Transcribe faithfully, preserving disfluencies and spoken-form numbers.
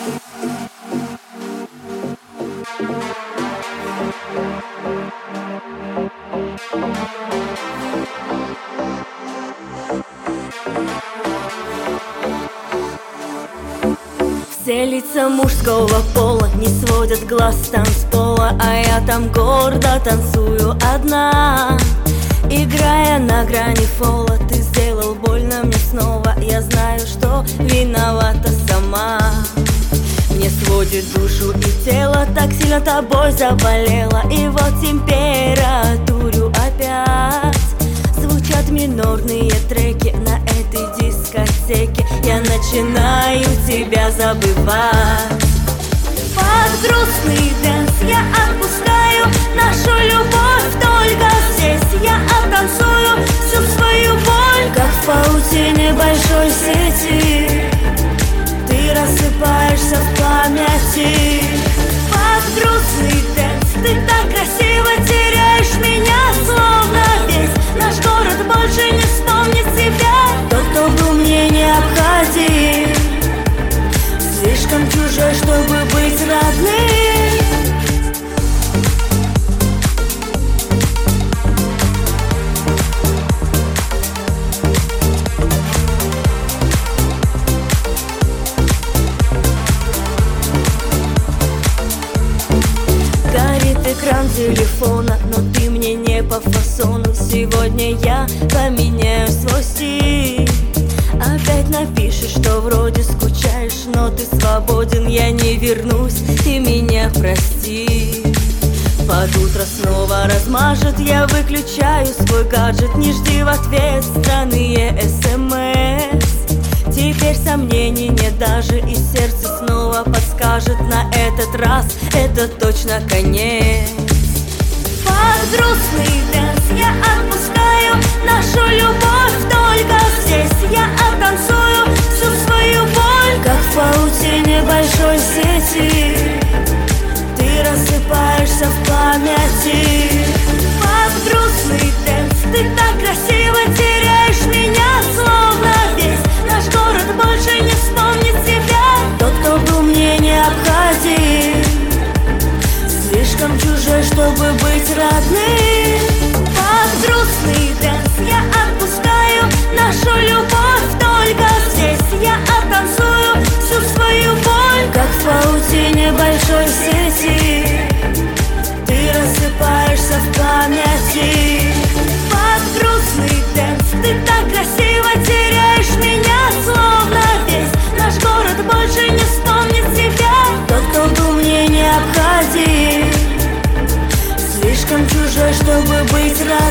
Все лица мужского пола не сводят глаз с танцпола, а я там гордо танцую одна. Играя на грани фола, ты сделал больно мне снова. Я знаю, что виновата сама. Мне сводит душу и тело, так сильно тобой заболела. И вот температуру опять. Звучат минорные треки на этой дискотеке. Я начинаю тебя забывать. Под грустный дэнс я отпускаю нашу любовь. Только здесь я оттанцую всю свою боль. Как в паутине большой сети ты рассыпаешься в памяти. Под грустный дэнс ты так красиво теряешь меня, словно весь наш город больше не вспомнит тебя. Тот, кто был мне необходим, слишком чужой, чтобы быть родным. Горит экран телефона, но ты мне не по фасону. Сегодня я поменяю свой стиль. Опять напишешь, что вроде скучаешь, но ты свободен. Я не вернусь, ты меня прости. Под утро снова размажет, я выключаю свой гаджет. Не жди в ответ странные смс. Теперь сомнений нет даже, и сердце снова подскажет: на этот раз это точно конец. Под грустный дэнс я отпускаю нашу любовь. Только здесь я оттанцую всю свою боль. Как в паутине большой сети ты рассыпаешься в памяти. Под грустный дэнс ты так красиво теряешь меня, словно весь наш город больше не вспомнит тебя. Тот, кто был мне необходим, слишком чужой, чтобы быть родным. Под грустный дэнс я отпускаю нашу любовь. Только здесь я оттанцую всю свою боль. Как в паутине большой сети ты рассыпаешься в памяти. Под грустный дэнс ты так красиво теряешь меня, словно весь наш город больше не вспомнит тебя. Тот, кто был мне необходим, слишком чужой, чтобы быть родным.